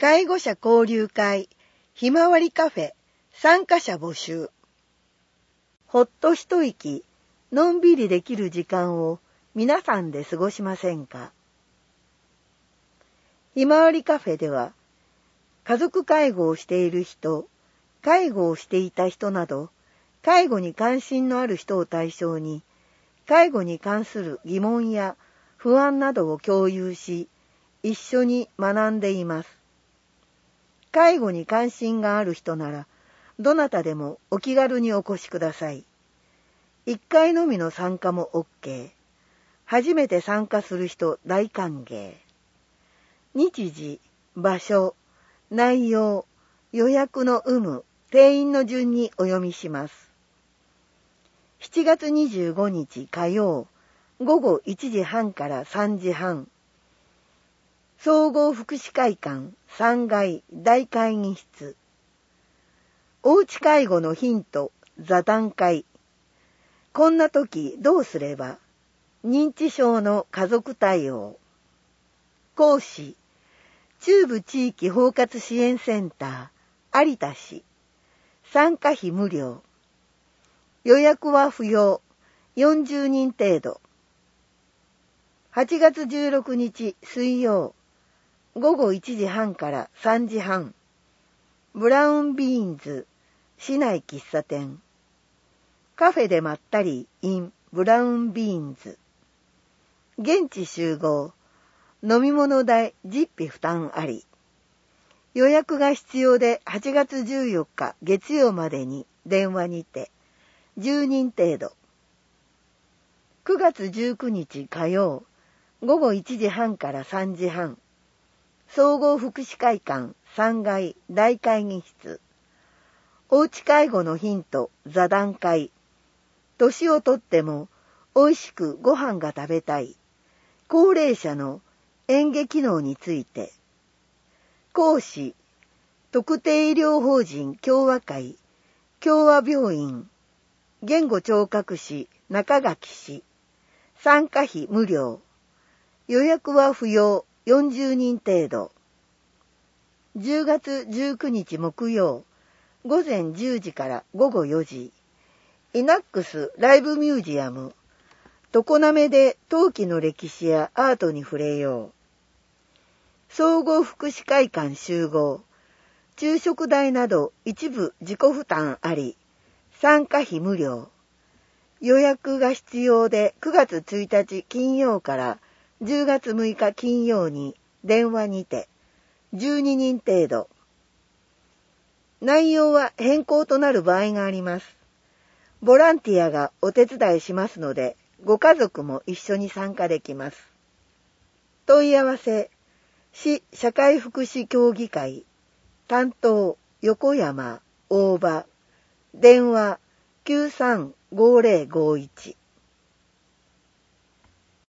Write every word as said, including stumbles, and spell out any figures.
介護者交流会ひまわりカフェ参加者募集。ほっと一息、のんびりできる時間を皆さんで過ごしませんか。ひまわりカフェでは、家族介護をしている人、介護をしていた人など、介護に関心のある人を対象に、介護に関する疑問や不安などを共有し、一緒に学んでいます。介護に関心がある人なら、どなたでもお気軽にお越しください。一回のみの参加も OK。初めて参加する人大歓迎。日時、場所、内容、予約の有無、定員の順にお読みします。しちがつにじゅうごにち火曜、ごごいちじはんからさんじはん。総合福祉会館さんがい大会議室。おうち介護のヒント座談会。こんな時どうすれば。認知症の家族対応。講師中部地域包括支援センター有田市。参加費無料。予約は不要。よんじゅうにん程度。はちがつじゅうろくにち水曜。ごごいちじはんからさんじはん。ブラウンビーンズ市内喫茶店。カフェでまったり in ブラウンビーンズ。現地集合。飲み物代実費負担あり。予約が必要ではちがつじゅうよっか月曜までに電話にてじゅうにん程度。くがつじゅうくにち火曜。ごごいちじはんからさんじはん。総合福祉会館さんがい大会議室。おうち介護のヒント座談会。年をとっても美味しくご飯が食べたい。高齢者の嚥下機能について。講師特定医療法人協和会協和病院。言語聴覚士中垣氏。参加費無料。予約は不要。よんじゅうにん程度。じゅうがつじゅうくにち木曜、ごぜんじゅうじからごごよじ。イナックスライブミュージアム。常滑で陶器の歴史やアートに触れよう。総合福祉会館集合。昼食代など一部自己負担あり。参加費無料。予約が必要でくがつついたち金曜からじゅうがつむいか金曜に電話にてじゅうににん程度。内容は変更となる場合があります。ボランティアがお手伝いしますので、ご家族も一緒に参加できます。問い合わせ、市社会福祉協議会、担当横山、大場、電話きゅうさんごーぜろごーいち。